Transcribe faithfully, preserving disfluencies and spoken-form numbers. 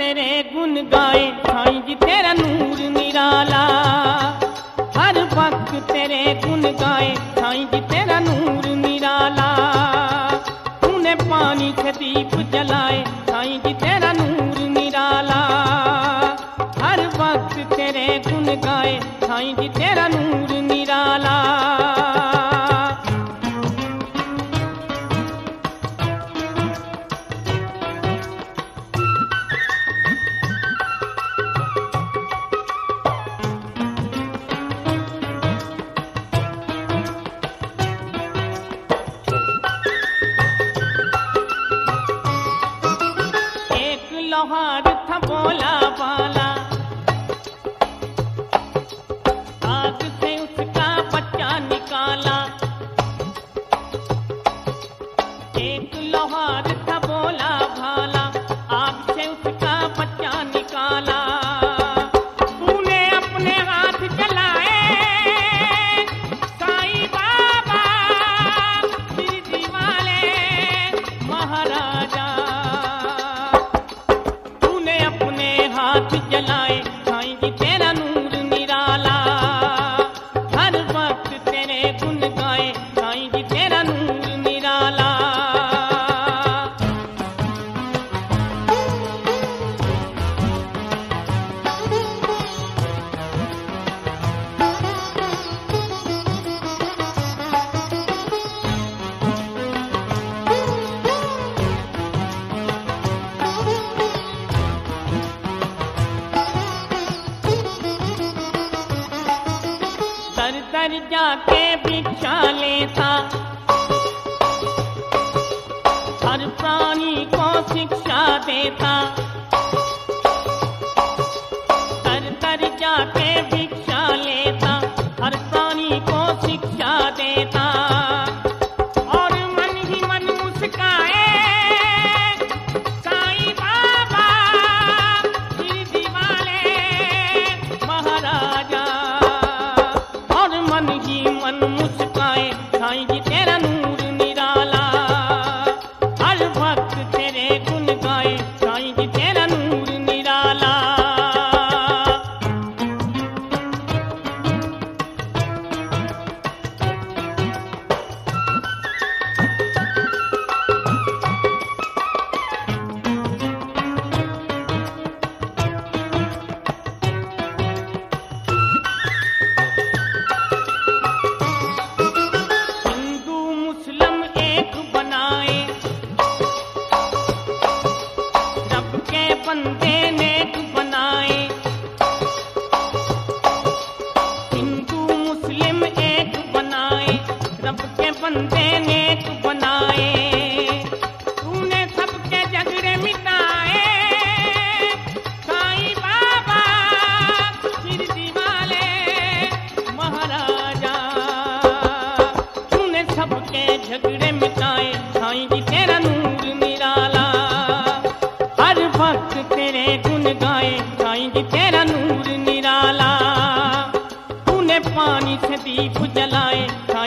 तेरे गुण गाए साईं जी तेरा नूर निराला। हर वक्त तेरे गुण गाए साईं जी तेरा नूर निराला। तूने पानी से दीप जलाए साईं जी तेरा नूर निराला। हर वक्त तेरे गुण गाए साईं जी तेरा नूर निराला। लोहार था बोला वाला, आग से उसका बच्चा निकाला। एक लोहार था बोला भाला, आग से उसका बच्चा निकाला। तूने अपने हाथ जलाए साईं बाबा शिरडी वाले महाराजा। हाथ जलाए साईं जी तेरा नूर निराला। हर वक्त तेरे गुण गाए साईं जी तेरा नूर निराला। दर दर जाके भिक्षा लेता, हर प्राणी को शिक्षा देता। दर दर जाके भिक्षा लेता, हर प्राणी को शिक्षा देता। और मन ही मन मुस्काए साईं बाबा शिरडी वाले महाराजा। मन ही मन मुस्काए साईं जी तेरा नूर निराला। हर वक्त तेरे गुण गाए साईं जी तेरा नूर निराला। बंदे नेक बनाए, हिंदू मुस्लिम एक बनाए, रब के बंदे नेक बनाए। तूने सबके झगड़े मिटाए साईं बाबा शिरडी वाले महाराजा। तूने सबके झगड़े मिटाए साईं जी तेरा नूर निराला। हर वक्त तेरे गुण गाए साईं जी तेरा नूर निराला। तूने पानी से दीप जलाए